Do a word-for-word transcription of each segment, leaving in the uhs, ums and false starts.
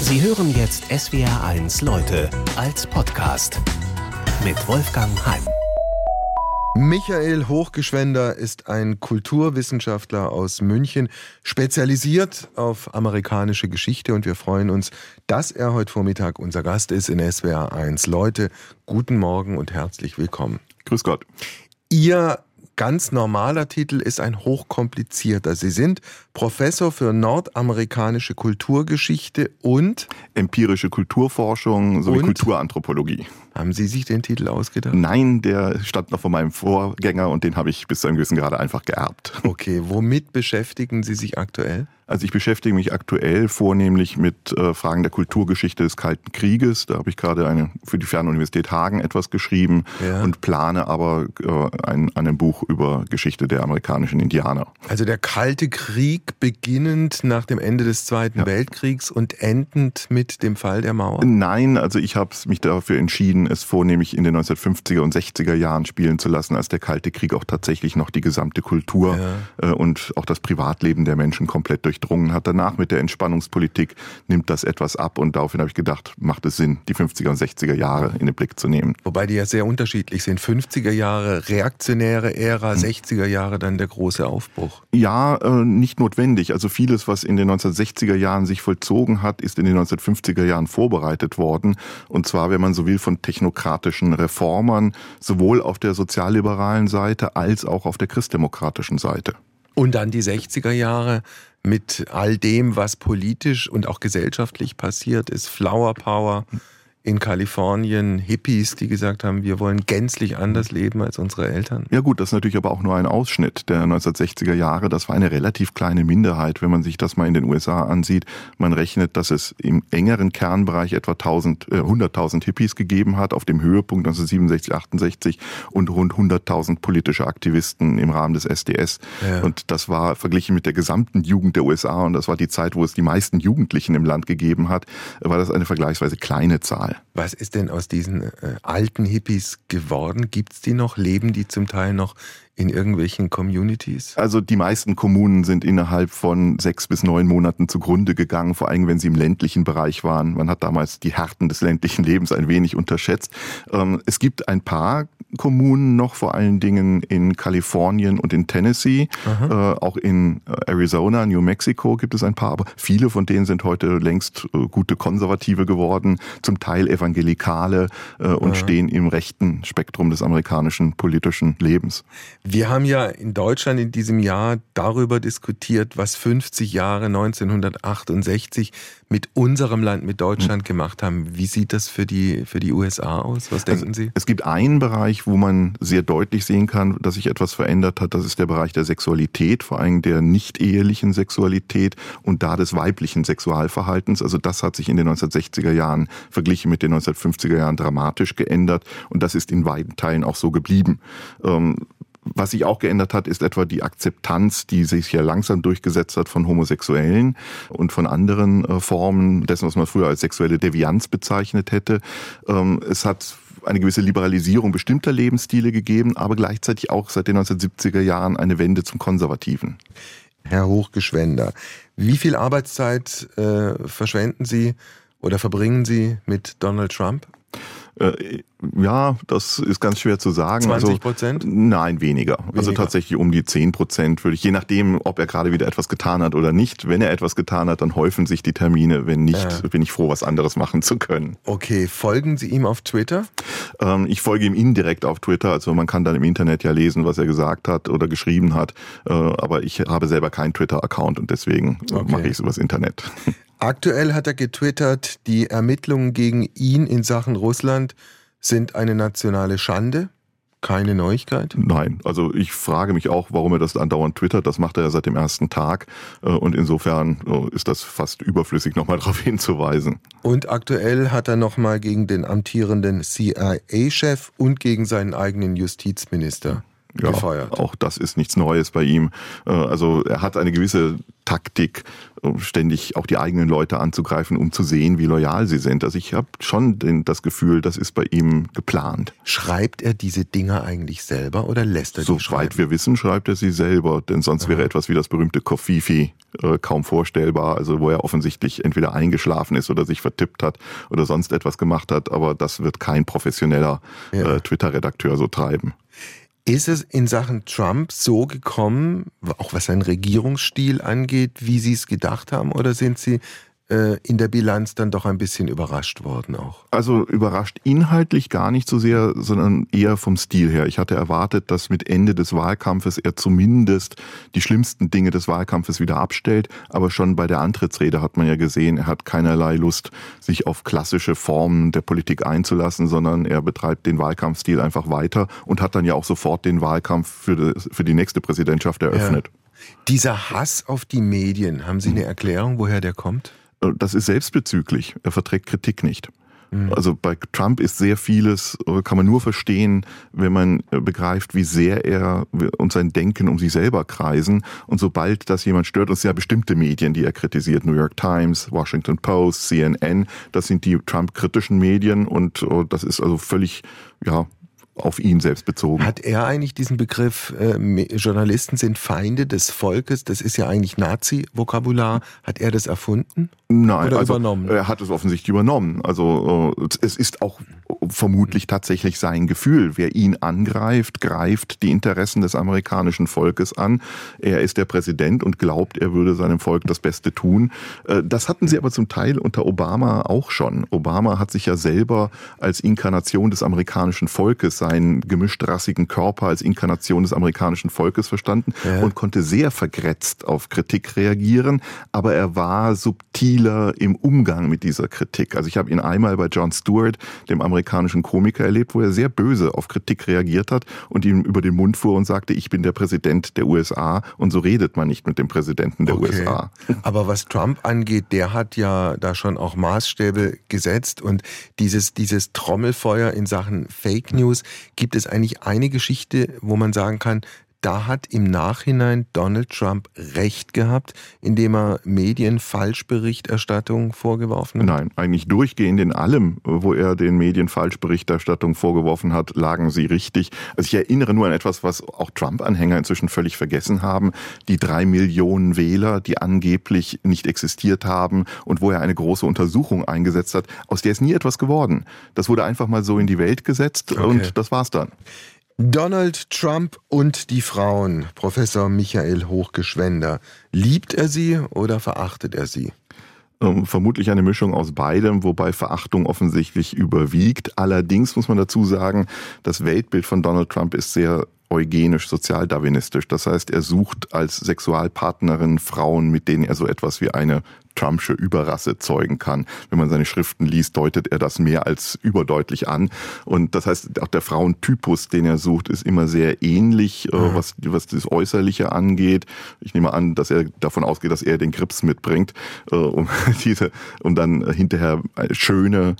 Sie hören jetzt S W R eins Leute als Podcast mit Wolfgang Heim. Michael Hochgeschwender ist ein Kulturwissenschaftler aus München, spezialisiert auf amerikanische Geschichte, und wir freuen uns, dass er heute Vormittag unser Gast ist in S W R eins Leute. Guten Morgen und herzlich willkommen. Grüß Gott. Ihr ganz normaler Titel ist ein hochkomplizierter. Sie sind Professor für nordamerikanische Kulturgeschichte und empirische Kulturforschung sowie und? Kulturanthropologie. Haben Sie sich den Titel ausgedacht? Nein, der stand noch von meinem Vorgänger und den habe ich bis zu einem gewissen Grade einfach geerbt. Okay, womit beschäftigen Sie sich aktuell? Also ich beschäftige mich aktuell vornehmlich mit äh, Fragen der Kulturgeschichte des Kalten Krieges. Da habe ich gerade eine für die Fernuniversität Hagen etwas geschrieben, ja. und plane aber äh, ein, ein Buch über Geschichte der amerikanischen Indianer. Also der Kalte Krieg beginnend nach dem Ende des Zweiten ja. Weltkriegs und endend mit dem Fall der Mauer? Nein, also ich habe mich dafür entschieden, es vornehmlich in den neunzehnhundertfünfziger und sechziger Jahren spielen zu lassen, als der Kalte Krieg auch tatsächlich noch die gesamte Kultur ja. äh, und auch das Privatleben der Menschen komplett durchdrungen hat. Danach mit der Entspannungspolitik nimmt das etwas ab, und daraufhin habe ich gedacht, macht es Sinn, die fünfziger und sechziger Jahre in den Blick zu nehmen. Wobei die ja sehr unterschiedlich sind. fünfziger Jahre reaktionäre Ära, hm. sechziger Jahre dann der große Aufbruch. Ja, äh, nicht notwendig. Also vieles, was in den neunzehnhundertsechziger Jahren sich vollzogen hat, ist in den neunzehnhundertfünfziger Jahren vorbereitet worden. Und zwar, wenn man so will, von technokratischen Reformern, sowohl auf der sozialliberalen Seite als auch auf der christdemokratischen Seite. Und dann die sechziger Jahre mit all dem, was politisch und auch gesellschaftlich passiert ist. Flower Power in Kalifornien, Hippies, die gesagt haben, wir wollen gänzlich anders leben als unsere Eltern. Ja gut, das ist natürlich aber auch nur ein Ausschnitt der neunzehnhundertsechziger Jahre. Das war eine relativ kleine Minderheit, wenn man sich das mal in den U S A ansieht. Man rechnet, dass es im engeren Kernbereich etwa hunderttausend Hippies gegeben hat, auf dem Höhepunkt neunzehnhundertsiebenundsechzig, achtundsechzig, und rund hunderttausend politische Aktivisten im Rahmen des S D S. Ja. Und das war verglichen mit der gesamten Jugend der U S A, und das war die Zeit, wo es die meisten Jugendlichen im Land gegeben hat, war das eine vergleichsweise kleine Zahl. Was ist denn aus diesen äh, alten Hippies geworden? Gibt's die noch? Leben die zum Teil noch in irgendwelchen Communities? Also die meisten Kommunen sind innerhalb von sechs bis neun Monaten zugrunde gegangen, vor allem wenn sie im ländlichen Bereich waren. Man hat damals die Härten des ländlichen Lebens ein wenig unterschätzt. Ähm, es gibt ein paar Kommunen noch, vor allen Dingen in Kalifornien und in Tennessee, äh, auch in Arizona, New Mexico gibt es ein paar, aber viele von denen sind heute längst äh, gute Konservative geworden, zum Teil Evangelikale äh, und Aha. stehen im rechten Spektrum des amerikanischen politischen Lebens. Wir haben ja in Deutschland in diesem Jahr darüber diskutiert, was fünfzig Jahre neunzehnhundertachtundsechzig mit unserem Land, mit Deutschland gemacht haben. Wie sieht das für die, für die U S A aus? Was denken also, Sie? Es gibt einen Bereich, wo man sehr deutlich sehen kann, dass sich etwas verändert hat. Das ist der Bereich der Sexualität, vor allem der nicht-ehelichen Sexualität und da des weiblichen Sexualverhaltens. Also das hat sich in den neunzehnhundertsechziger Jahren verglichen mit den neunzehnhundertfünfziger Jahren dramatisch geändert, und das ist in weiten Teilen auch so geblieben. Ähm, Was sich auch geändert hat, ist etwa die Akzeptanz, die sich ja langsam durchgesetzt hat von Homosexuellen und von anderen äh, Formen dessen, was man früher als sexuelle Devianz bezeichnet hätte. Ähm, es hat eine gewisse Liberalisierung bestimmter Lebensstile gegeben, aber gleichzeitig auch seit den neunzehnhundertsiebziger Jahren eine Wende zum Konservativen. Herr Hochgeschwender, wie viel Arbeitszeit äh, verschwenden Sie oder verbringen Sie mit Donald Trump? Äh, ja, das ist ganz schwer zu sagen. zwanzig Prozent? Also, nein, weniger. weniger. Also tatsächlich um die zehn Prozent würde ich, je nachdem, ob er gerade wieder etwas getan hat oder nicht. Wenn er etwas getan hat, dann häufen sich die Termine. Wenn nicht, äh. bin ich froh, was anderes machen zu können. Okay, folgen Sie ihm auf Twitter? Ähm, ich folge ihm indirekt auf Twitter. Also man kann dann im Internet ja lesen, was er gesagt hat oder geschrieben hat. Äh, aber ich habe selber keinen Twitter-Account, und deswegen okay. mache ich es übers Internet. Aktuell hat er getwittert, die Ermittlungen gegen ihn in Sachen Russland sind eine nationale Schande. Keine Neuigkeit? Nein, also ich frage mich auch, warum er das andauernd twittert. Das macht er ja seit dem ersten Tag, und insofern ist das fast überflüssig, nochmal darauf hinzuweisen. Und aktuell hat er nochmal gegen den amtierenden C I A-Chef und gegen seinen eigenen Justizminister ja, gefeuert. Auch das ist nichts Neues bei ihm. Also er hat eine gewisse Taktik, ständig auch die eigenen Leute anzugreifen, um zu sehen, wie loyal sie sind. Also ich habe schon den, das Gefühl, das ist bei ihm geplant. Schreibt er diese Dinger eigentlich selber oder lässt er die schreiben? Soweit wir wissen, schreibt er sie selber, denn sonst Aha. wäre etwas wie das berühmte Kofifi äh, kaum vorstellbar, also wo er offensichtlich entweder eingeschlafen ist oder sich vertippt hat oder sonst etwas gemacht hat, aber das wird kein professioneller ja. äh, Twitter-Redakteur so treiben. Ist es in Sachen Trump so gekommen, auch was seinen Regierungsstil angeht, wie Sie es gedacht haben, oder sind Sie äh, in der Bilanz dann doch ein bisschen überrascht worden auch? Also überrascht inhaltlich gar nicht so sehr, sondern eher vom Stil her. Ich hatte erwartet, dass mit Ende des Wahlkampfes er zumindest die schlimmsten Dinge des Wahlkampfes wieder abstellt, aber schon bei der Antrittsrede hat man ja gesehen, er hat keinerlei Lust, sich auf klassische Formen der Politik einzulassen, sondern er betreibt den Wahlkampfstil einfach weiter und hat dann ja auch sofort den Wahlkampf für die, für die nächste Präsidentschaft eröffnet. Ja. Dieser Hass auf die Medien, haben Sie eine Erklärung, woher der kommt? Das ist selbstbezüglich. Er verträgt Kritik nicht. Also bei Trump ist sehr vieles, kann man nur verstehen, wenn man begreift, wie sehr er und sein Denken um sich selber kreisen. Und sobald das jemand stört, und es sind ja bestimmte Medien, die er kritisiert, New York Times, Washington Post, C N N, das sind die Trump-kritischen Medien und das ist also völlig, ja, auf ihn selbst bezogen. Hat er eigentlich diesen Begriff, äh, Journalisten sind Feinde des Volkes, das ist ja eigentlich Nazi-Vokabular, hat er das erfunden? Nein, Oder also übernommen? Er hat es offensichtlich übernommen. Also es ist auch vermutlich tatsächlich sein Gefühl. Wer ihn angreift, greift die Interessen des amerikanischen Volkes an. Er ist der Präsident und glaubt, er würde seinem Volk das Beste tun. Das hatten sie aber zum Teil unter Obama auch schon. Obama hat sich ja selber als Inkarnation des amerikanischen Volkes, seinen gemischtrassigen Körper als Inkarnation des amerikanischen Volkes verstanden ja. und konnte sehr vergrätzt auf Kritik reagieren, aber er war subtiler im Umgang mit dieser Kritik. Also ich habe ihn einmal bei Jon Stewart, dem amerikanischen Komiker, erlebt, wo er sehr böse auf Kritik reagiert hat und ihm über den Mund fuhr und sagte, ich bin der Präsident der U S A und so redet man nicht mit dem Präsidenten der okay. U S A. Aber was Trump angeht, der hat ja da schon auch Maßstäbe gesetzt und dieses, dieses Trommelfeuer in Sachen Fake News, gibt es eigentlich eine Geschichte, wo man sagen kann, da hat im Nachhinein Donald Trump recht gehabt, indem er Medien Falschberichterstattung vorgeworfen hat? Nein, eigentlich durchgehend in allem, wo er den Medien Falschberichterstattung vorgeworfen hat, lagen sie richtig. Also ich erinnere nur an etwas, was auch Trump-Anhänger inzwischen völlig vergessen haben. Die drei Millionen Wähler, die angeblich nicht existiert haben und wo er eine große Untersuchung eingesetzt hat, aus der ist nie etwas geworden. Das wurde einfach mal so in die Welt gesetzt okay. und das war's dann. Donald Trump und die Frauen, Professor Michael Hochgeschwender. Liebt er sie oder verachtet er sie? Ähm, vermutlich eine Mischung aus beidem, wobei Verachtung offensichtlich überwiegt. Allerdings muss man dazu sagen, das Weltbild von Donald Trump ist sehr eugenisch, sozialdarwinistisch. Das heißt, er sucht als Sexualpartnerin Frauen, mit denen er so etwas wie eine Trumpsche Überrasse zeugen kann. Wenn man seine Schriften liest, deutet er das mehr als überdeutlich an. Und das heißt, auch der Frauentypus, den er sucht, ist immer sehr ähnlich, mhm. was, was das Äußerliche angeht. Ich nehme an, dass er davon ausgeht, dass er den Grips mitbringt, um diese, um dann hinterher schöne,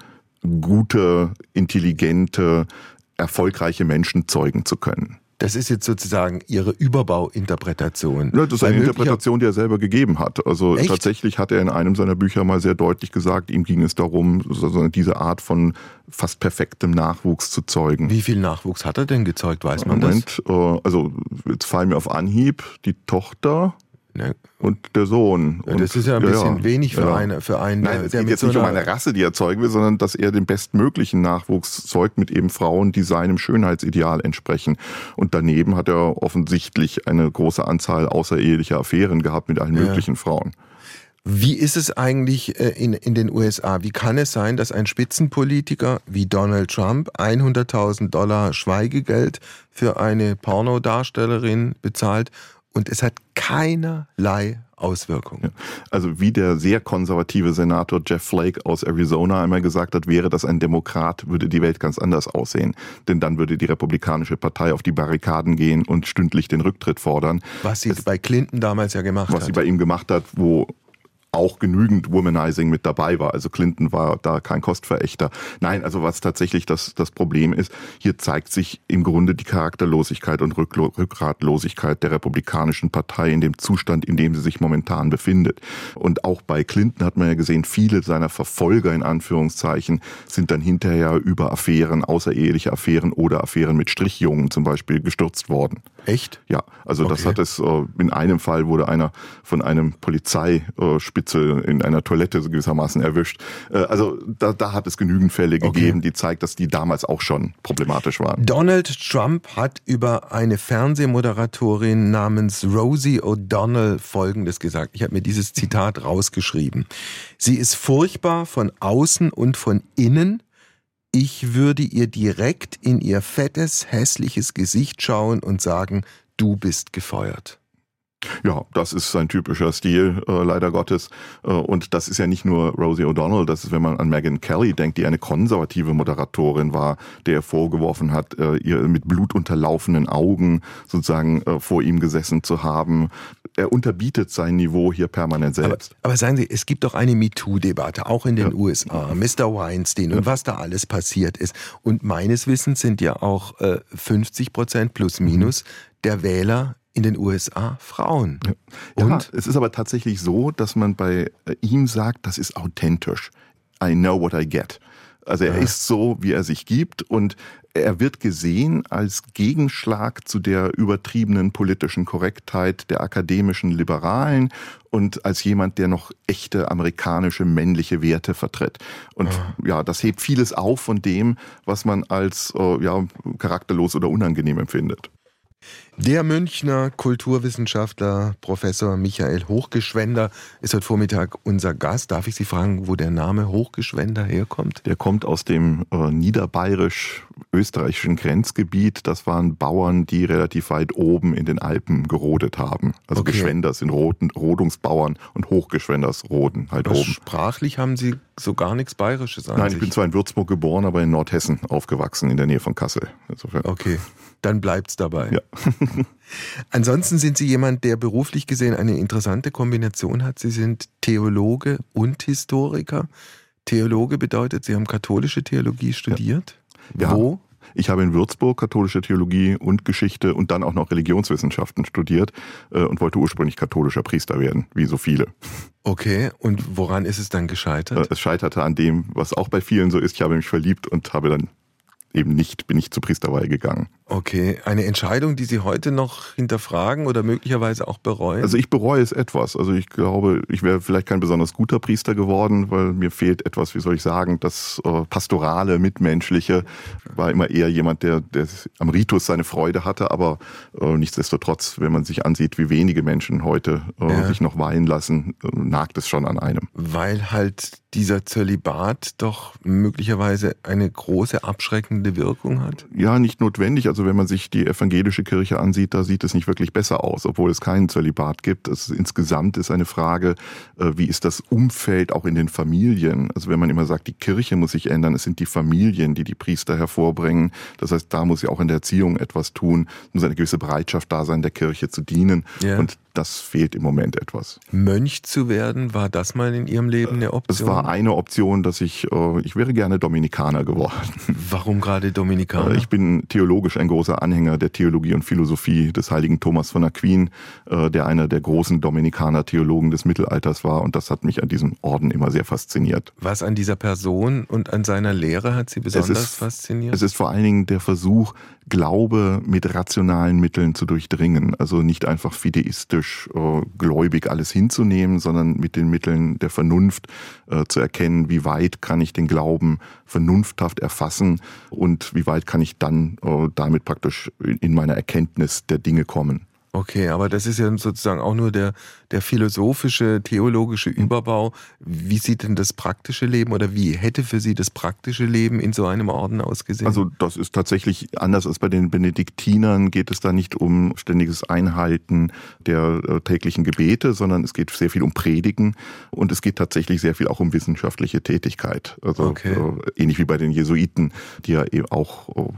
gute, intelligente, erfolgreiche Menschen zeugen zu können. Das ist jetzt sozusagen Ihre Überbauinterpretation. Ja, das ist eine Interpretation, die er selber gegeben hat. Also Echt? Tatsächlich hat er in einem seiner Bücher mal sehr deutlich gesagt, ihm ging es darum, diese Art von fast perfektem Nachwuchs zu zeugen. Wie viel Nachwuchs hat er denn gezeugt, weiß man Moment, das? Moment, also jetzt fallen mir auf Anhieb die Tochter ne. und der Sohn. Ja, das ist ja ein bisschen ja, wenig für, ja. eine, für einen. Nein, es geht jetzt so nicht um eine Rasse, die er zeugen will, sondern dass er den bestmöglichen Nachwuchs zeugt mit eben Frauen, die seinem Schönheitsideal entsprechen. Und daneben hat er offensichtlich eine große Anzahl außerehelicher Affären gehabt mit allen ja. möglichen Frauen. Wie ist es eigentlich in, in den U S A? Wie kann es sein, dass ein Spitzenpolitiker wie Donald Trump hunderttausend Dollar Schweigegeld für eine Pornodarstellerin bezahlt und es hat keinerlei Auswirkungen? Ja. Also wie der sehr konservative Senator Jeff Flake aus Arizona einmal gesagt hat, wäre das ein Demokrat, würde die Welt ganz anders aussehen. Denn dann würde die Republikanische Partei auf die Barrikaden gehen und stündlich den Rücktritt fordern. Was sie es, bei Clinton damals ja gemacht was hat. Was sie bei ihm gemacht hat, wo auch genügend Womanizing mit dabei war. Also Clinton war da kein Kostverächter. Nein, also was tatsächlich das, das Problem ist, hier zeigt sich im Grunde die Charakterlosigkeit und Rücklo- Rückgratlosigkeit der Republikanischen Partei in dem Zustand, in dem sie sich momentan befindet. Und auch bei Clinton hat man ja gesehen, viele seiner Verfolger in Anführungszeichen sind dann hinterher über Affären, außereheliche Affären oder Affären mit Strichjungen zum Beispiel gestürzt worden. Echt? Ja, also okay. Das hat es, in einem Fall wurde einer von einem Polizeispitzel in einer Toilette gewissermaßen erwischt. Also da, da hat es genügend Fälle gegeben, okay. die zeigt, dass die damals auch schon problematisch waren. Donald Trump hat über eine Fernsehmoderatorin namens Rosie O'Donnell Folgendes gesagt. Ich habe mir dieses Zitat rausgeschrieben. Sie ist furchtbar von außen und von innen. Ich würde ihr direkt in ihr fettes, hässliches Gesicht schauen und sagen, du bist gefeuert. Ja, das ist sein typischer Stil, äh, leider Gottes. Äh, und das ist ja nicht nur Rosie O'Donnell, das ist, wenn man an Megyn Kelly denkt, die eine konservative Moderatorin war, der er vorgeworfen hat, äh, ihr mit blutunterlaufenden Augen sozusagen äh, vor ihm gesessen zu haben. Er unterbietet sein Niveau hier permanent selbst. Aber, aber sagen Sie, es gibt doch eine MeToo-Debatte, auch in den ja. U S A, Mister Weinstein ja. und was da alles passiert ist. Und meines Wissens sind ja auch äh, fünfzig Prozent plus minus mhm. der Wähler in den U S A Frauen. Ja. Und ja, es ist aber tatsächlich so, dass man bei ihm sagt, das ist authentisch. I know what I get. Also er ja. ist so, wie er sich gibt und er wird gesehen als Gegenschlag zu der übertriebenen politischen Korrektheit der akademischen Liberalen und als jemand, der noch echte amerikanische männliche Werte vertritt. Und ja, ja das hebt vieles auf von dem, was man als äh, ja, charakterlos oder unangenehm empfindet. Der Münchner Kulturwissenschaftler Professor Michael Hochgeschwender ist heute Vormittag unser Gast. Darf ich Sie fragen, wo der Name Hochgeschwender herkommt? Der kommt aus dem äh, niederbayerisch-österreichischen Grenzgebiet. Das waren Bauern, die relativ weit oben in den Alpen gerodet haben. Also okay. Geschwenders sind Roden, Rodungsbauern und Hochgeschwenders roden halt aber oben. Sprachlich haben Sie so gar nichts Bayerisches an Nein, sich. Ich bin zwar in Würzburg geboren, aber in Nordhessen aufgewachsen, in der Nähe von Kassel. Insofern. Okay, dann bleibt's dabei. Ja. Ansonsten sind Sie jemand, der beruflich gesehen eine interessante Kombination hat. Sie sind Theologe und Historiker. Theologe bedeutet, Sie haben katholische Theologie studiert. Ja. Wo? Ich habe in Würzburg katholische Theologie und Geschichte und dann auch noch Religionswissenschaften studiert äh, und wollte ursprünglich katholischer Priester werden, wie so viele. Okay, und woran ist es dann gescheitert? Äh, es scheiterte an dem, was auch bei vielen so ist. Ich habe mich verliebt und habe dann eben nicht, bin nicht zur Priesterweihe gegangen. Okay, eine Entscheidung, die Sie heute noch hinterfragen oder möglicherweise auch bereuen? Also ich bereue es etwas. Also ich glaube, ich wäre vielleicht kein besonders guter Priester geworden, weil mir fehlt etwas, wie soll ich sagen, das äh, pastorale, mitmenschliche. War immer eher jemand, der, der am Ritus seine Freude hatte, aber äh, nichtsdestotrotz, wenn man sich ansieht, wie wenige Menschen heute äh, ja. sich noch weihen lassen, äh, nagt es schon an einem. Weil halt dieser Zölibat doch möglicherweise eine große abschreckende Wirkung hat? Ja, nicht notwendig. Also wenn man sich die evangelische Kirche ansieht, da sieht es nicht wirklich besser aus, obwohl es keinen Zölibat gibt. Es insgesamt ist eine Frage, wie ist das Umfeld auch in den Familien? Also wenn man immer sagt, die Kirche muss sich ändern, es sind die Familien, die die Priester hervorbringen. Das heißt, da muss sie auch in der Erziehung etwas tun. Es muss eine gewisse Bereitschaft da sein, der Kirche zu dienen. Ja. Und das fehlt im Moment etwas. Mönch zu werden, war das mal in Ihrem Leben eine Option? Es war eine Option, dass ich, ich wäre gerne Dominikaner geworden. Warum gerade Dominikaner? Ich bin theologisch ein großer Anhänger der Theologie und Philosophie des heiligen Thomas von Aquin, der einer der großen Dominikaner-Theologen des Mittelalters war, und das hat mich an diesem Orden immer sehr fasziniert. Was an dieser Person und an seiner Lehre hat Sie besonders es ist, fasziniert? Es ist vor allen Dingen der Versuch, Glaube mit rationalen Mitteln zu durchdringen. Also nicht einfach fideistisch, äh, gläubig alles hinzunehmen, sondern mit den Mitteln der Vernunft äh, zu erkennen, wie weit kann ich den Glauben vernunfthaft erfassen und wie weit kann ich dann äh, damit praktisch in meiner Erkenntnis der Dinge kommen. Okay, aber das ist ja sozusagen auch nur der, der philosophische, theologische Überbau. Wie sieht denn das praktische Leben oder wie hätte für Sie das praktische Leben in so einem Orden ausgesehen? Also das ist tatsächlich anders als bei den Benediktinern. Geht es da nicht um ständiges Einhalten der äh, täglichen Gebete, sondern es geht sehr viel um Predigen und es geht tatsächlich sehr viel auch um wissenschaftliche Tätigkeit. Also okay. äh, ähnlich wie bei den Jesuiten, die ja eben auch äh,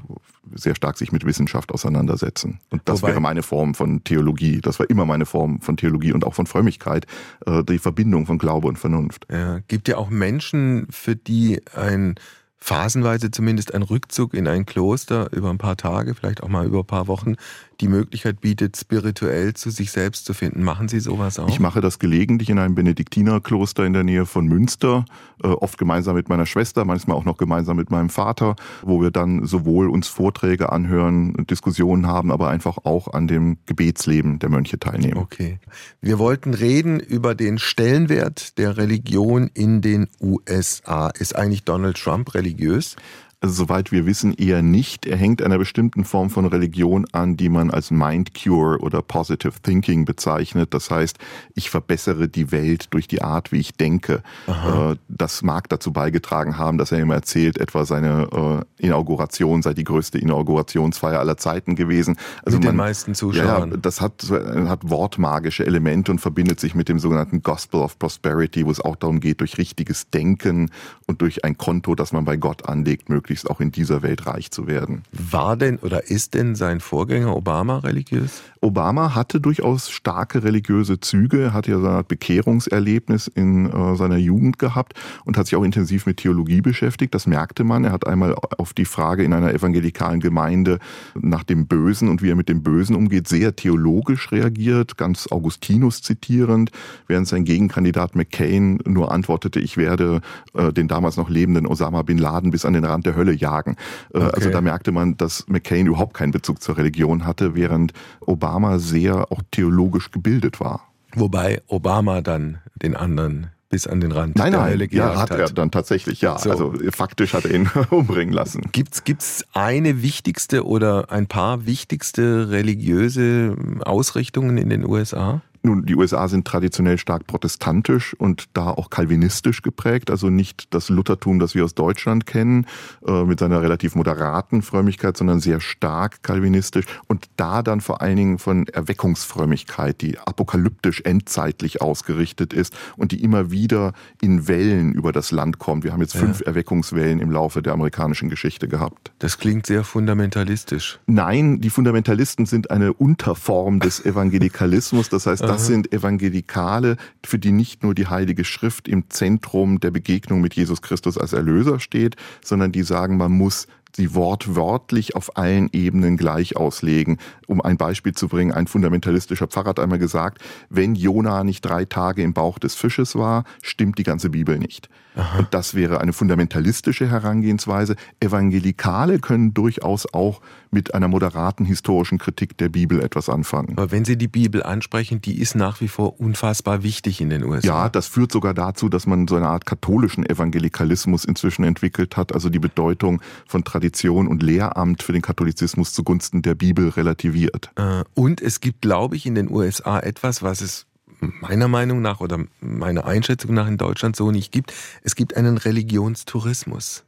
sehr stark sich mit Wissenschaft auseinandersetzen. Und das Wobei, wäre meine Form von Theologie. Das war immer meine Form von Theologie und auch von Frömmigkeit, äh, die Verbindung von Glaube und Vernunft. Ja, gibt ja auch Menschen, für die ein phasenweise zumindest ein Rückzug in ein Kloster über ein paar Tage, vielleicht auch mal über ein paar Wochen, die Möglichkeit bietet, spirituell zu sich selbst zu finden. Machen Sie sowas auch? Ich mache das gelegentlich in einem Benediktinerkloster in der Nähe von Münster, äh, oft gemeinsam mit meiner Schwester, manchmal auch noch gemeinsam mit meinem Vater, wo wir dann sowohl uns Vorträge anhören, Diskussionen haben, aber einfach auch an dem Gebetsleben der Mönche teilnehmen. Okay. Wir wollten reden über den Stellenwert der Religion in den U S A. Ist eigentlich Donald Trump religiös? Also soweit wir wissen, eher nicht. Er hängt einer bestimmten Form von Religion an, die man als Mind Cure oder Positive Thinking bezeichnet. Das heißt, ich verbessere die Welt durch die Art, wie ich denke. Aha. Das mag dazu beigetragen haben, dass er immer erzählt, etwa seine Inauguration sei die größte Inaugurationsfeier aller Zeiten gewesen. Also mit man, den meisten Zuschauern. Ja, das hat, hat wortmagische Elemente und verbindet sich mit dem sogenannten Gospel of Prosperity, wo es auch darum geht, durch richtiges Denken und durch ein Konto, das man bei Gott anlegt, möglichst auch in dieser Welt reich zu werden. War denn oder ist denn sein Vorgänger Obama religiös? Obama hatte durchaus starke religiöse Züge, er hatte ja so eine Art Bekehrungserlebnis in äh, seiner Jugend gehabt und hat sich auch intensiv mit Theologie beschäftigt. Das merkte man. Er hat einmal auf die Frage in einer evangelikalen Gemeinde nach dem Bösen und wie er mit dem Bösen umgeht, sehr theologisch reagiert, ganz Augustinus zitierend, während sein Gegenkandidat McCain nur antwortete, ich werde äh, den damals noch lebenden Osama Bin Laden bis an den Rand der Hölle jagen. Okay. Also da merkte man, dass McCain überhaupt keinen Bezug zur Religion hatte, während Obama sehr auch theologisch gebildet war. Wobei Obama dann den anderen bis an den Rand nein, der nein, Hölle gejagt ja, hat. Hat er dann tatsächlich, ja. So. Also faktisch hat er ihn umbringen lassen. Gibt's, gibt's eine wichtigste oder ein paar wichtigste religiöse Ausrichtungen in den U S A? Nun, die U S A sind traditionell stark protestantisch und da auch kalvinistisch geprägt, also nicht das Luthertum, das wir aus Deutschland kennen, äh, mit seiner relativ moderaten Frömmigkeit, sondern sehr stark kalvinistisch und da dann vor allen Dingen von Erweckungsfrömmigkeit, die apokalyptisch endzeitlich ausgerichtet ist und die immer wieder in Wellen über das Land kommt. Wir haben jetzt fünf ja. Erweckungswellen im Laufe der amerikanischen Geschichte gehabt. Das klingt sehr fundamentalistisch. Nein, die Fundamentalisten sind eine Unterform des Evangelikalismus, das heißt, das sind Evangelikale, für die nicht nur die Heilige Schrift im Zentrum der Begegnung mit Jesus Christus als Erlöser steht, sondern die sagen, man muss sie wortwörtlich auf allen Ebenen gleich auslegen. Um ein Beispiel zu bringen, ein fundamentalistischer Pfarrer hat einmal gesagt, wenn Jona nicht drei Tage im Bauch des Fisches war, stimmt die ganze Bibel nicht. Aha. Und das wäre eine fundamentalistische Herangehensweise. Evangelikale können durchaus auch mit einer moderaten historischen Kritik der Bibel etwas anfangen. Aber wenn Sie die Bibel ansprechen, die ist nach wie vor unfassbar wichtig in den U S A. Ja, das führt sogar dazu, dass man so eine Art katholischen Evangelikalismus inzwischen entwickelt hat, also die Bedeutung von Tradition und Lehramt für den Katholizismus zugunsten der Bibel relativiert. Und es gibt, glaube ich, in den U S A etwas, was es meiner Meinung nach oder meiner Einschätzung nach in Deutschland so nicht gibt. Es gibt einen Religionstourismus.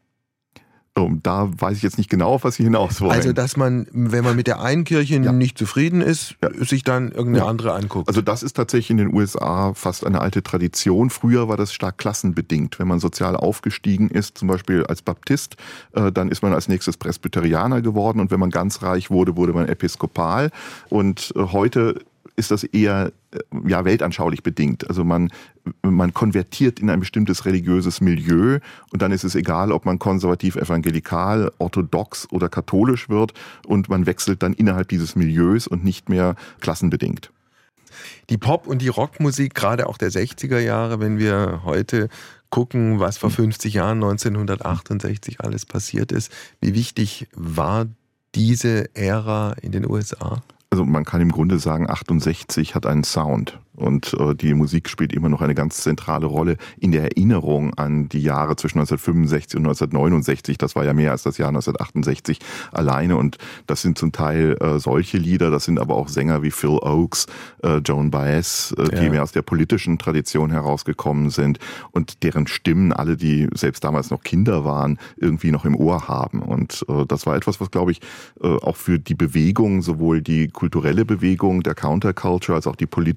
Da weiß ich jetzt nicht genau, auf was Sie hinaus wollen. Also, dass man, wenn man mit der einen Kirche ja. nicht zufrieden ist, ja. sich dann irgendeine ja. andere anguckt. Also das ist tatsächlich in den U S A fast eine alte Tradition. Früher war das stark klassenbedingt. Wenn man sozial aufgestiegen ist, zum Beispiel als Baptist, dann ist man als nächstes Presbyterianer geworden. Und wenn man ganz reich wurde, wurde man Episkopal. Und heute ist das eher ja, weltanschaulich bedingt. Also man, man konvertiert in ein bestimmtes religiöses Milieu und dann ist es egal, ob man konservativ, evangelikal, orthodox oder katholisch wird und man wechselt dann innerhalb dieses Milieus und nicht mehr klassenbedingt. Die Pop- und die Rockmusik, gerade auch der sechziger Jahre, wenn wir heute gucken, was vor fünfzig Jahren, neunzehnhundertachtundsechzig alles passiert ist, wie wichtig war diese Ära in den U S A? Also man kann im Grunde sagen, achtundsechzig hat einen Sound und äh, die Musik spielt immer noch eine ganz zentrale Rolle in der Erinnerung an die Jahre zwischen neunzehnhundertfünfundsechzig und neunzehnhundertneunundsechzig. Das war ja mehr als das Jahr neunzehnhundertachtundsechzig alleine und das sind zum Teil äh, solche Lieder, das sind aber auch Sänger wie Phil Oakes, äh, Joan Baez, äh, die ja. mehr aus der politischen Tradition herausgekommen sind und deren Stimmen alle, die selbst damals noch Kinder waren, irgendwie noch im Ohr haben. Und äh, das war etwas, was, glaube ich, äh, auch für die Bewegung, sowohl die kulturelle Bewegung der Counterculture als auch die politische Bewegung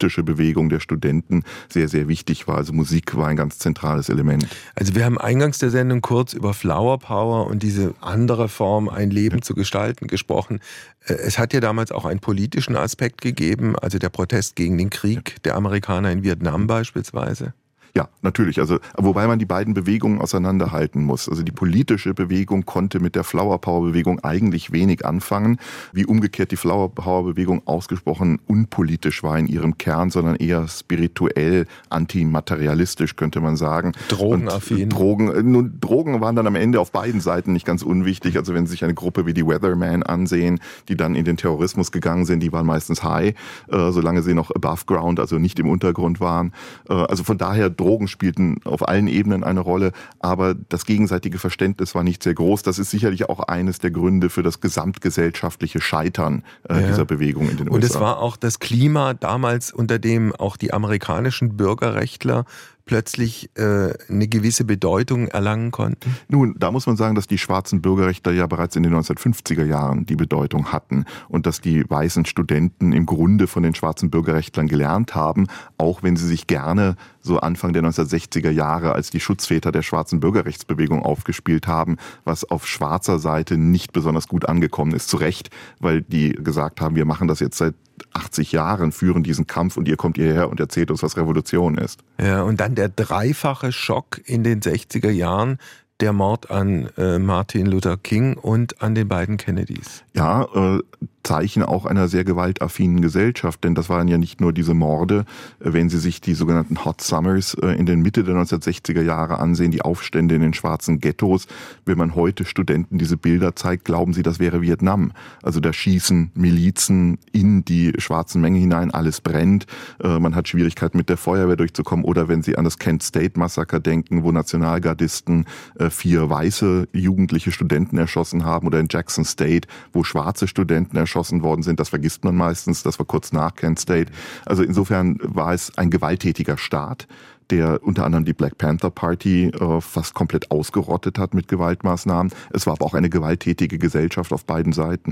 Bewegung der Studenten sehr, sehr wichtig war. Also Musik war ein ganz zentrales Element. Also wir haben eingangs der Sendung kurz über Flower Power und diese andere Form, ein Leben ja. zu gestalten, gesprochen. Es hat ja damals auch einen politischen Aspekt gegeben, also der Protest gegen den Krieg der Amerikaner in Vietnam beispielsweise. Ja, natürlich. Also, wobei man die beiden Bewegungen auseinanderhalten muss. Also die politische Bewegung konnte mit der Flower Power Bewegung eigentlich wenig anfangen, wie umgekehrt die Flower Power Bewegung ausgesprochen unpolitisch war in ihrem Kern, sondern eher spirituell, antimaterialistisch, könnte man sagen. Drogenaffin. Drogen, nun, Drogen waren dann am Ende auf beiden Seiten nicht ganz unwichtig. Also wenn Sie sich eine Gruppe wie die Weathermen ansehen, die dann in den Terrorismus gegangen sind, die waren meistens high, äh, solange sie noch above ground, also nicht im Untergrund waren. Äh, also von daher Drogen spielten auf allen Ebenen eine Rolle, aber das gegenseitige Verständnis war nicht sehr groß. Das ist sicherlich auch eines der Gründe für das gesamtgesellschaftliche Scheitern äh, ja. dieser Bewegung in den U S A. Und es war auch das Klima damals, unter dem auch die amerikanischen Bürgerrechtler plötzlich äh, eine gewisse Bedeutung erlangen konnten? Nun, da muss man sagen, dass die schwarzen Bürgerrechtler ja bereits in den neunzehnhundertfünfziger Jahren die Bedeutung hatten und dass die weißen Studenten im Grunde von den schwarzen Bürgerrechtlern gelernt haben, auch wenn sie sich gerne so Anfang der neunzehnhundertsechziger Jahre als die Schutzväter der schwarzen Bürgerrechtsbewegung aufgespielt haben, was auf schwarzer Seite nicht besonders gut angekommen ist. Zu Recht, weil die gesagt haben, wir machen das jetzt seit achtzig Jahren, führen diesen Kampf und ihr kommt hierher und erzählt uns, was Revolution ist. Ja, und dann der dreifache Schock in den sechziger Jahren, der Mord an äh, Martin Luther King und an den beiden Kennedys. Ja, äh, Zeichen auch einer sehr gewaltaffinen Gesellschaft, denn das waren ja nicht nur diese Morde, wenn Sie sich die sogenannten Hot Summers in den Mitte der neunzehnhundertsechziger Jahre ansehen, die Aufstände in den schwarzen Ghettos. Wenn man heute Studenten diese Bilder zeigt, glauben sie, das wäre Vietnam. Also da schießen Milizen in die schwarzen Mengen hinein, alles brennt, man hat Schwierigkeiten mit der Feuerwehr durchzukommen. Oder wenn Sie an das Kent State Massaker denken, wo Nationalgardisten vier weiße jugendliche Studenten erschossen haben, oder in Jackson State, wo schwarze Studenten erschossen worden sind. Das vergisst man meistens. Das war kurz nach Kent State. Also insofern war es ein gewalttätiger Staat, der unter anderem die Black Panther Party äh, fast komplett ausgerottet hat mit Gewaltmaßnahmen. Es war aber auch eine gewalttätige Gesellschaft auf beiden Seiten.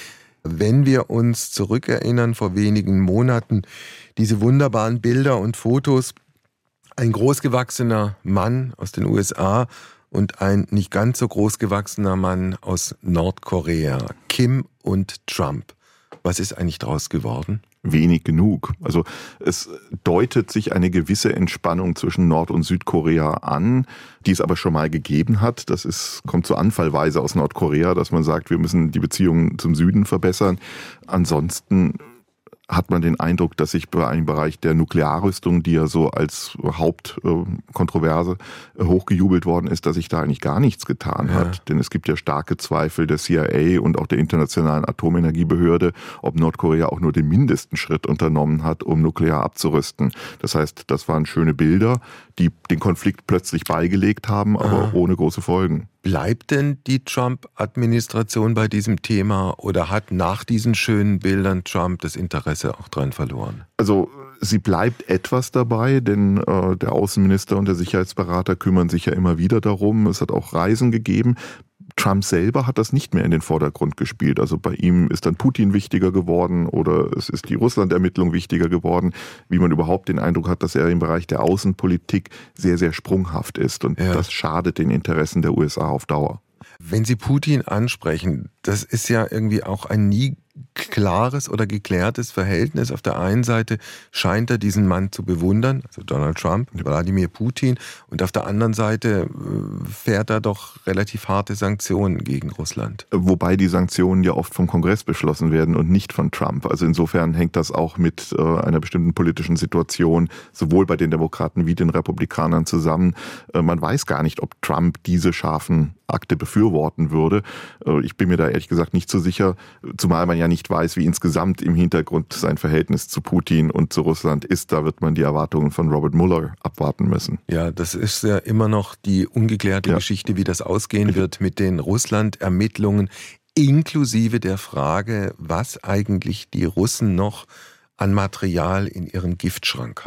Wenn wir uns zurückerinnern, vor wenigen Monaten, diese wunderbaren Bilder und Fotos, ein großgewachsener Mann aus den U S A und ein nicht ganz so großgewachsener Mann aus Nordkorea, Kim und Trump. Was ist eigentlich daraus geworden? Wenig genug. Also es deutet sich eine gewisse Entspannung zwischen Nord- und Südkorea an, die es aber schon mal gegeben hat. Das ist, kommt so anfallweise aus Nordkorea, dass man sagt, wir müssen die Beziehungen zum Süden verbessern. Ansonsten hat man den Eindruck, dass sich bei einem Bereich der Nuklearrüstung, die ja so als Hauptkontroverse hochgejubelt worden ist, dass sich da eigentlich gar nichts getan hat. Ja. Denn es gibt ja starke Zweifel der C I A und auch der Internationalen Atomenergiebehörde, ob Nordkorea auch nur den mindesten Schritt unternommen hat, um nuklear abzurüsten. Das heißt, das waren schöne Bilder, die den Konflikt plötzlich beigelegt haben, aber ah. ohne große Folgen. Bleibt denn die Trump-Administration bei diesem Thema oder hat nach diesen schönen Bildern Trump das Interesse auch dran verloren? Also sie bleibt etwas dabei, denn äh, der Außenminister und der Sicherheitsberater kümmern sich ja immer wieder darum. Es hat auch Reisen gegeben. Trump selber hat das nicht mehr in den Vordergrund gespielt. Also bei ihm ist dann Putin wichtiger geworden oder es ist die Russland-Ermittlung wichtiger geworden, wie man überhaupt den Eindruck hat, dass er im Bereich der Außenpolitik sehr, sehr sprunghaft ist. Und ja. das schadet den Interessen der U S A auf Dauer. Wenn Sie Putin ansprechen, das ist ja irgendwie auch ein nie klares oder geklärtes Verhältnis. Auf der einen Seite scheint er diesen Mann zu bewundern, also Donald Trump, Wladimir Putin, und auf der anderen Seite fährt er doch relativ harte Sanktionen gegen Russland. Wobei die Sanktionen ja oft vom Kongress beschlossen werden und nicht von Trump. Also insofern hängt das auch mit äh, einer bestimmten politischen Situation sowohl bei den Demokraten wie den Republikanern zusammen. Äh, man weiß gar nicht, ob Trump diese scharfen Akte befürworten würde. Äh, ich bin mir da ehrlich gesagt nicht so sicher, zumal man ja nicht weiß, wie insgesamt im Hintergrund sein Verhältnis zu Putin und zu Russland ist. Da wird man die Erwartungen von Robert Mueller abwarten müssen. Ja, das ist ja immer noch die ungeklärte ja. Geschichte, wie das ausgehen wird mit den Russland-Ermittlungen, inklusive der Frage, was eigentlich die Russen noch an Material in ihrem Giftschrank haben.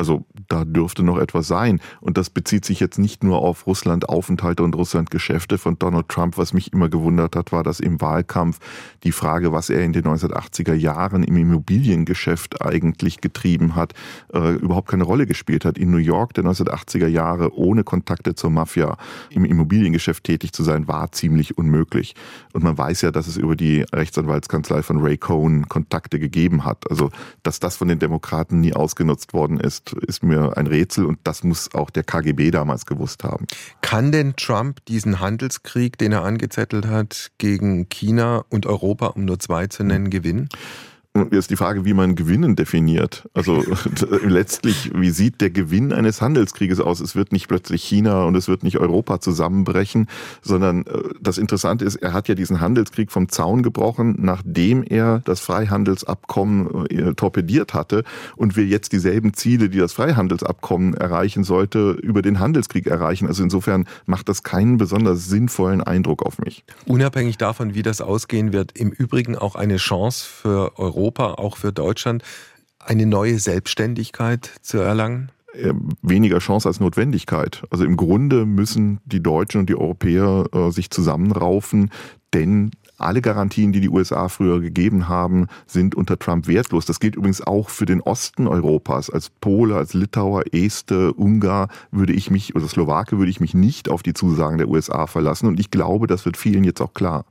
Also da dürfte noch etwas sein. Und das bezieht sich jetzt nicht nur auf Russland-Aufenthalte und Russland-Geschäfte von Donald Trump. Was mich immer gewundert hat, war, dass im Wahlkampf die Frage, was er in den neunzehnhundertachtziger Jahren im Immobiliengeschäft eigentlich getrieben hat, äh, überhaupt keine Rolle gespielt hat. In New York der neunzehnhundertachtziger Jahre ohne Kontakte zur Mafia im Immobiliengeschäft tätig zu sein, war ziemlich unmöglich. Und man weiß ja, dass es über die Rechtsanwaltskanzlei von Ray Cohn Kontakte gegeben hat. Also, dass das von den Demokraten nie ausgenutzt worden ist, ist mir ein Rätsel und das muss auch der K G B damals gewusst haben. Kann denn Trump diesen Handelskrieg, den er angezettelt hat, gegen China und Europa, um nur zwei zu nennen, gewinnen? Jetzt die Frage, wie man Gewinnen definiert. Also letztlich, wie sieht der Gewinn eines Handelskrieges aus? Es wird nicht plötzlich China und es wird nicht Europa zusammenbrechen, sondern das Interessante ist, er hat ja diesen Handelskrieg vom Zaun gebrochen, nachdem er das Freihandelsabkommen torpediert hatte und will jetzt dieselben Ziele, die das Freihandelsabkommen erreichen sollte, über den Handelskrieg erreichen. Also insofern macht das keinen besonders sinnvollen Eindruck auf mich. Unabhängig davon, wie das ausgehen wird, im Übrigen auch eine Chance für Europa, auch für Deutschland, eine neue Selbstständigkeit zu erlangen? Weniger Chance als Notwendigkeit. Also im Grunde müssen die Deutschen und die Europäer äh, sich zusammenraufen, denn alle Garantien, die die U S A früher gegeben haben, sind unter Trump wertlos. Das gilt übrigens auch für den Osten Europas. Als Pole, als Litauer, Este, Ungar würde ich mich, oder Slowake würde ich mich nicht auf die Zusagen der U S A verlassen. Und ich glaube, das wird vielen jetzt auch klar.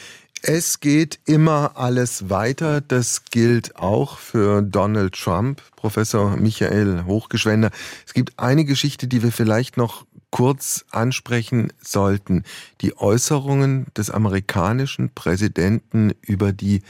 Es geht immer alles weiter. Das gilt auch für Donald Trump, Professor Michael Hochgeschwender. Es gibt eine Geschichte, die wir vielleicht noch kurz ansprechen sollten. Die Äußerungen des amerikanischen Präsidenten über die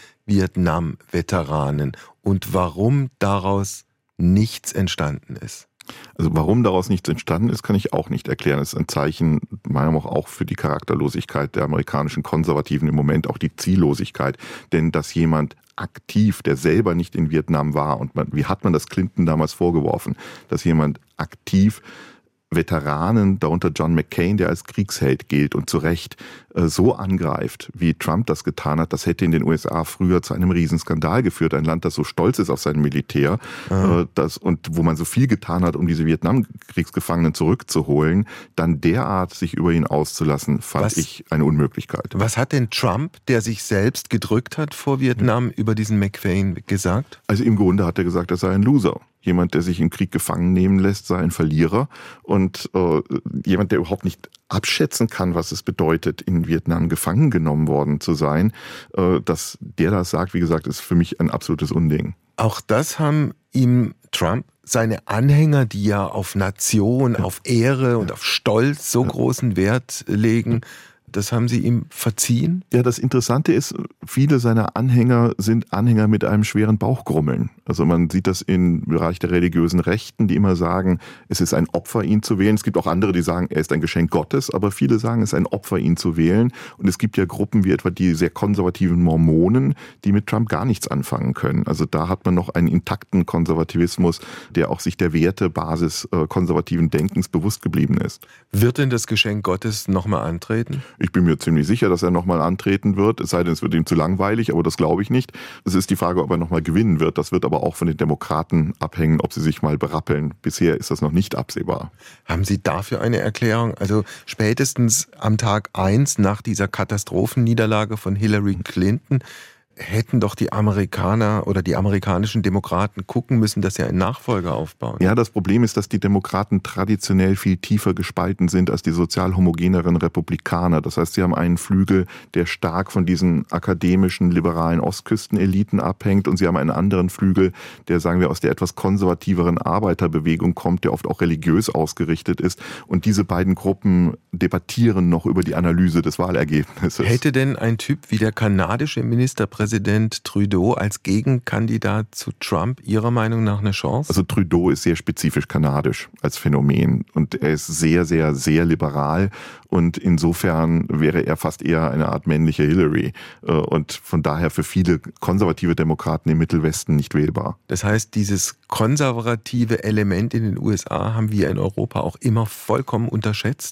Vietnam-Veteranen und warum daraus nichts entstanden ist. Also warum daraus nichts entstanden ist, kann ich auch nicht erklären. Es ist ein Zeichen, meiner Meinung nach auch für die Charakterlosigkeit der amerikanischen Konservativen im Moment, auch die Ziellosigkeit. Denn dass jemand aktiv, der selber nicht in Vietnam war, und man, wie hat man das Clinton damals vorgeworfen, dass jemand aktiv Veteranen, darunter John McCain, der als Kriegsheld gilt und zu Recht so angreift, wie Trump das getan hat, das hätte in den U S A früher zu einem Riesenskandal geführt. Ein Land, das so stolz ist auf sein Militär, mhm. das, und wo man so viel getan hat, um diese Vietnamkriegsgefangenen zurückzuholen, dann derart sich über ihn auszulassen, fand was, ich eine Unmöglichkeit. Was hat denn Trump, der sich selbst gedrückt hat vor Vietnam, mhm. über diesen McCain gesagt? Also im Grunde hat er gesagt, er sei ein Loser. Jemand, der sich im Krieg gefangen nehmen lässt, sei ein Verlierer. Und äh, jemand, der überhaupt nicht abschätzen kann, was es bedeutet, in Vietnam gefangen genommen worden zu sein, äh, dass der das sagt, wie gesagt, ist für mich ein absolutes Unding. Auch das haben ihm Trump, seine Anhänger, die ja auf Nation, ja. auf Ehre und ja. auf Stolz so ja. großen Wert legen, das haben Sie ihm verziehen? Ja, das Interessante ist, viele seiner Anhänger sind Anhänger mit einem schweren Bauchgrummeln. Also man sieht das im Bereich der religiösen Rechten, die immer sagen, es ist ein Opfer, ihn zu wählen. Es gibt auch andere, die sagen, er ist ein Geschenk Gottes, aber viele sagen, es ist ein Opfer, ihn zu wählen. Und es gibt ja Gruppen wie etwa die sehr konservativen Mormonen, die mit Trump gar nichts anfangen können. Also da hat man noch einen intakten Konservativismus, der auch sich der Wertebasis konservativen Denkens bewusst geblieben ist. Wird denn das Geschenk Gottes nochmal antreten? Ich bin mir ziemlich sicher, dass er nochmal antreten wird, es sei denn, es wird ihm zu langweilig, aber das glaube ich nicht. Es ist die Frage, ob er nochmal gewinnen wird. Das wird aber auch von den Demokraten abhängen, ob sie sich mal berappeln. Bisher ist das noch nicht absehbar. Haben Sie dafür eine Erklärung? Also spätestens am Tag eins nach dieser Katastrophenniederlage von Hillary Clinton hätten doch die Amerikaner oder die amerikanischen Demokraten gucken müssen, dass sie einen Nachfolger aufbauen. Ja, das Problem ist, dass die Demokraten traditionell viel tiefer gespalten sind als die sozial homogeneren Republikaner. Das heißt, sie haben einen Flügel, der stark von diesen akademischen, liberalen Ostküsteneliten abhängt, und sie haben einen anderen Flügel, der, sagen wir, aus der etwas konservativeren Arbeiterbewegung kommt, der oft auch religiös ausgerichtet ist. Und diese beiden Gruppen debattieren noch über die Analyse des Wahlergebnisses. Hätte denn ein Typ wie der kanadische Ministerpräsident Präsident Trudeau als Gegenkandidat zu Trump Ihrer Meinung nach eine Chance? Also Trudeau ist sehr spezifisch kanadisch als Phänomen und er ist sehr, sehr, sehr liberal und insofern wäre er fast eher eine Art männliche Hillary und von daher für viele konservative Demokraten im Mittelwesten nicht wählbar. Das heißt, dieses konservative Element in den U S A haben wir in Europa auch immer vollkommen unterschätzt? Ja, man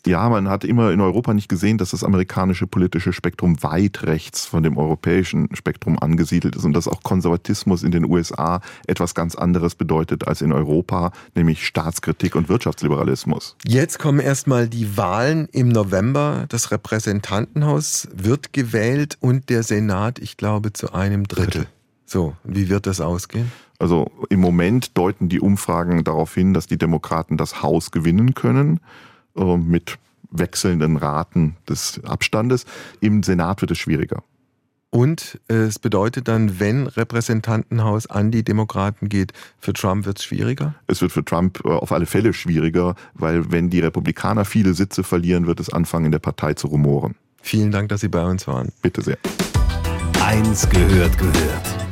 man hat immer in Europa nicht gesehen, dass das amerikanische politische Spektrum weit rechts von dem europäischen Spektrum angesiedelt ist und dass auch Konservatismus in den U S A etwas ganz anderes bedeutet als in Europa, nämlich Staatskritik und Wirtschaftsliberalismus. Jetzt kommen erstmal die Wahlen im November. Das Repräsentantenhaus wird gewählt und der Senat, ich glaube, zu einem Drittel. So, wie wird das ausgehen? Also im Moment deuten die Umfragen darauf hin, dass die Demokraten das Haus gewinnen können, äh, mit wechselnden Raten des Abstandes. Im Senat wird es schwieriger. Und äh, es bedeutet dann, wenn Repräsentantenhaus an die Demokraten geht, für Trump wird es schwieriger? Es wird für Trump äh, auf alle Fälle schwieriger, weil wenn die Republikaner viele Sitze verlieren, wird es anfangen, in der Partei zu rumoren. Vielen Dank, dass Sie bei uns waren. Bitte sehr. Eins gehört gehört.